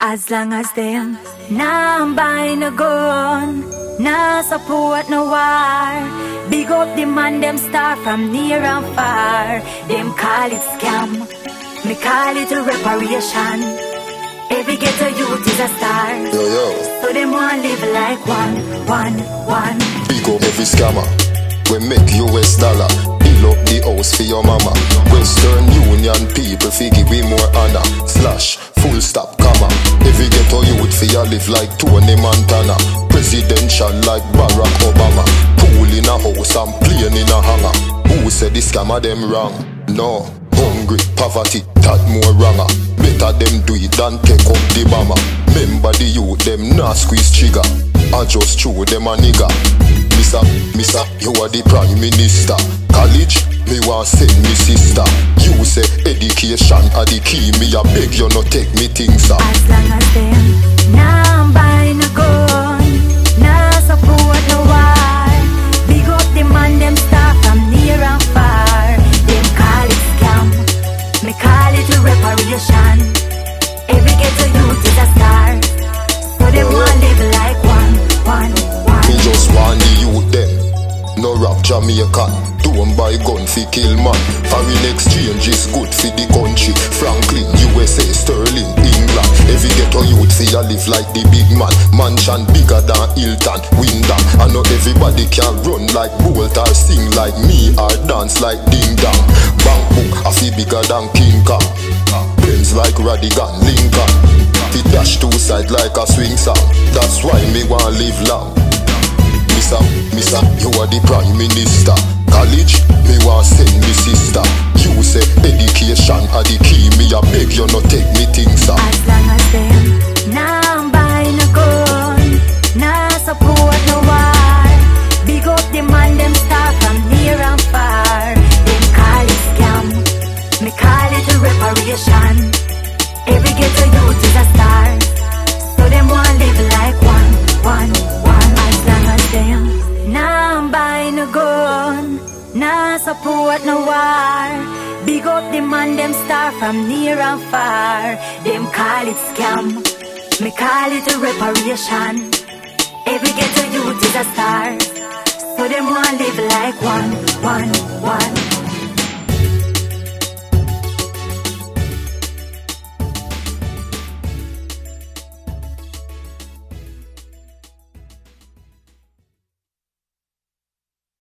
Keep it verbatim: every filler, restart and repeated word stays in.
As long as them nah buy no gun, nah support no war. Big up the man, them star from near and far. Them call it scam, me call it a reparation. Every ghetto youth is a star. Yo, yo. So them want live like one, one, one. Big up every scammer, we make U S dollar. Build up the house for your mama. Western Union people figure we more honor. Slash, full stop, comma. Every ghetto youth for ya live like Tony Montana. Presidential like Barack Obama. Pool in a house and plane in a hangar. Who said this scammer them wrong? No. Hungry, poverty, that more wronger. Better them do it than take up the bomber. Remember the youth, them not squeeze trigger. I just throw them a nigga. Missa, Missa, you are the prime minister. College, me want send me sister. You say education are the key. Me a beg you not take me things up. As long as them nah buy no gun, nah support no war. Big up the man, them star from near and far. Them call it scam, me call it a reparation. Every ghetto youth is a star. So them want live like one, one, one. Me just want the youth them, no rap Jamaican. Don't buy gun fi kill man. Foreign exchange is good fi the country. Franklin, U S A, Sterling, England. Every ghetto youth fi a live like the big man. Mansion bigger than Hilton, Wyndham. I know everybody can run like Bolt or sing like me or dance like Ding Dong. Bank book a fi bigger than King Kong. Benz like Radigan, Lincoln. Fi dash two side like a swing song. That's why me want live long. Missa, Missa, you are the prime minister. College, me want send me sister. You say education are the key. Me a beg you not take me things up. As long as them nah buy no gun, nah support no war. Big up the man, them star from near and far. Them call it scam, me call it a reparation. Every ghetto youth is a star. So them want live like one, one, one. As long as them nah buy no gun, nah support no war. Big up the man, them star from near and far. Them call it scam, me call it a reparation. Every ghetto youth is a star. So them want live like one, one, one.